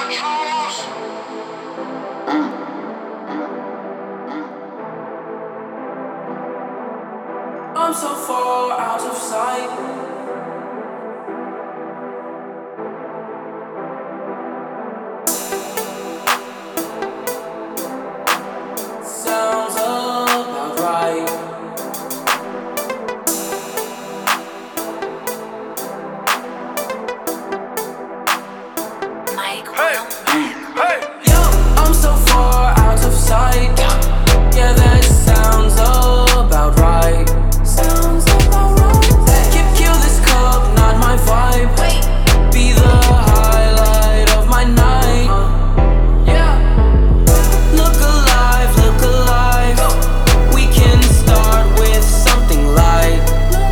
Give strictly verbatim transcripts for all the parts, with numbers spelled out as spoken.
I'm so far out of sight. Sounds about right. Mike, hey, hey. Yo, I'm so far out of sight. Yeah, that sounds about right. Sounds about right. Kill, kill this cup, not my vibe. Wait, be the highlight of my night. Uh, yeah. Look alive, look alive. Go. We can start with something light.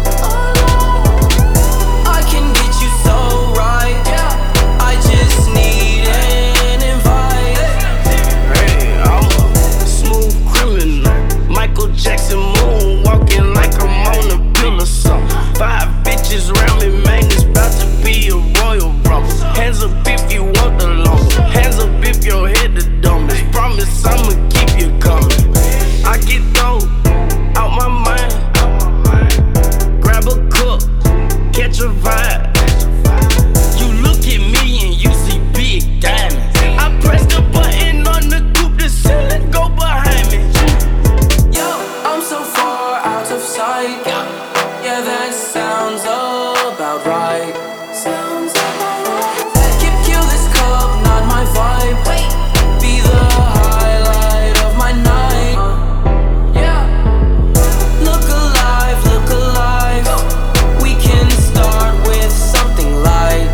I can get you so right. Yeah. I just need an invite. Hey, I'm a smooth criminal. Michael Jackson moon walking like I'm on a pill or something. Five bitches around me, man, it's about to be a royal rumble. Hands up if you want the longest. Hands up if your head the dumbest. Promise I'ma keep you coming. I get dope out my mind. Grab a cup, catch a vibe. You look at me and you see big diamonds. I press the button on the coupe, the ceiling go behind me. Yo, I'm so far out of sight. Yeah, that sounds about right. Sounds about right. Kill, kill this cup, not my vibe. Wait, be the highlight of my night. Uh, yeah. Look alive, look alive. Go. We can start with something light.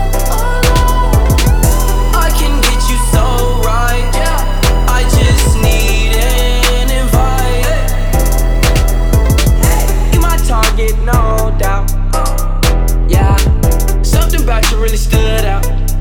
I can get you so right. Yeah. I just need an invite. You my target, no doubt. Yeah. Something about you really stood out.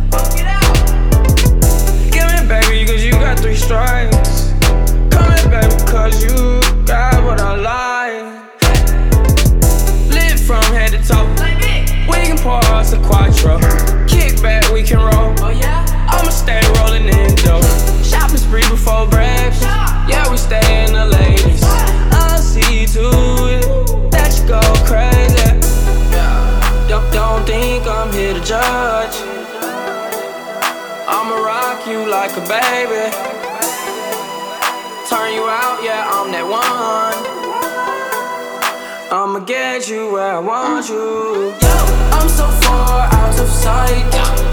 Give me baby, cause you got three strikes. Come here, baby, cause you got what I like. Lit from head to toe. We can pour us a quattro. Kick back, we can roll. Oh yeah, I'ma stay rolling in dough. Shopping spree before breakfast. Yeah, we stay in the ladies. I'll see to it that you go crazy. Yeah. Don't, don't think I'm here to judge. I'ma rock you like a baby. Turn you out, yeah, I'm that one. I'ma get you where I want you. Yo, I'm so far out of sight.